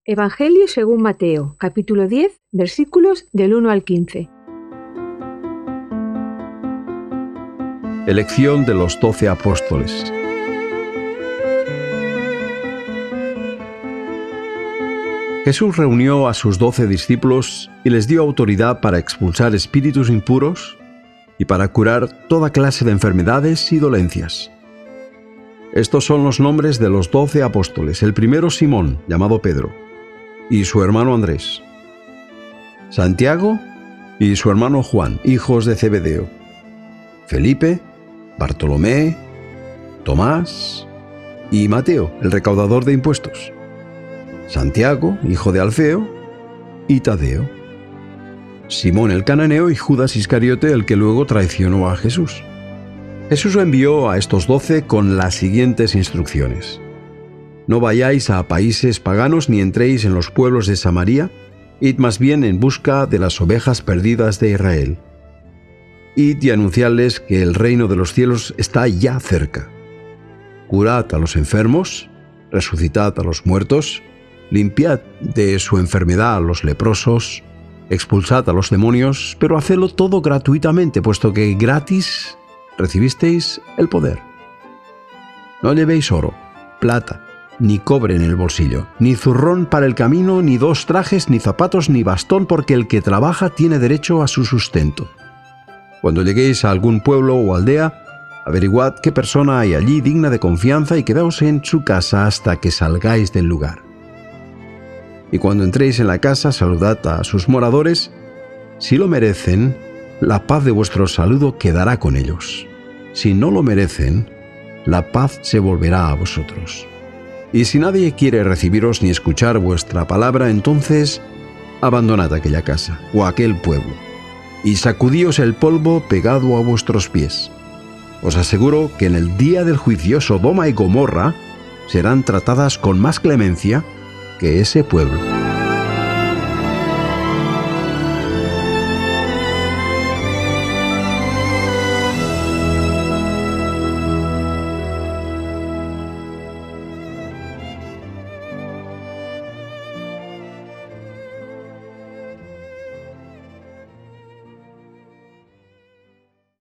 Evangelio según Mateo, capítulo 10, versículos del 1 al 15. Elección de los 12 apóstoles. Jesús reunió a sus 12 discípulos y les dio autoridad para expulsar espíritus impuros y para curar toda clase de enfermedades y dolencias. Estos son los nombres de los 12 apóstoles. El primero, Simón, llamado Pedro, y su hermano Andrés. Santiago y su hermano Juan, hijos de Zebedeo. Felipe, Bartolomé, Tomás y Mateo, el recaudador de impuestos. Santiago, hijo de Alfeo, y Tadeo. Simón el cananeo y Judas Iscariote, el que luego traicionó a Jesús. Jesús envió a estos 12 con las siguientes instrucciones: no vayáis a países paganos ni entréis en los pueblos de Samaria, id más bien en busca de las ovejas perdidas de Israel. Id y anunciadles que el reino de los cielos está ya cerca. Curad a los enfermos, resucitad a los muertos, limpiad de su enfermedad a los leprosos, expulsad a los demonios, pero hacedlo todo gratuitamente, puesto que gratis recibisteis el poder. No llevéis oro, plata, ni cobre en el bolsillo, ni zurrón para el camino, ni 2 trajes, ni zapatos, ni bastón, porque el que trabaja tiene derecho a su sustento. Cuando lleguéis a algún pueblo o aldea, averiguad qué persona hay allí digna de confianza y quedaos en su casa hasta que salgáis del lugar. Y cuando entréis en la casa, saludad a sus moradores. Si lo merecen, la paz de vuestro saludo quedará con ellos. Si no lo merecen, la paz se volverá a vosotros. Y si nadie quiere recibiros ni escuchar vuestra palabra, entonces abandonad aquella casa o aquel pueblo, y sacudíos el polvo pegado a vuestros pies. Os aseguro que en el día del juicio Sodoma y Gomorra serán tratadas con más clemencia que ese pueblo.